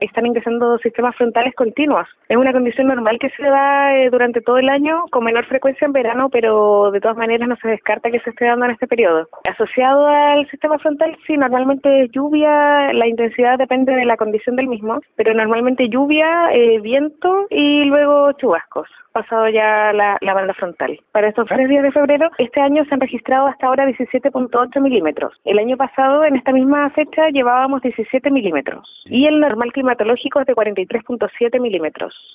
están ingresando sistemas frontales continuos. Es una condición normal que se da durante todo el año, con menor frecuencia en verano, pero de todas maneras no se descarta que se esté dando en este periodo. Asociado al sistema frontal, sí, normalmente lluvia, la intensidad depende de la condición del mismo, pero normalmente lluvia, viento y luego chubascos, pasado ya la banda frontal. Para estos 3 días de febrero, este año se han registrado hasta ahora 17.8 milímetros. El año pasado, en esta misma fecha, llevábamos 17 milímetros. Y el normal climatológico es de 43.7 milímetros.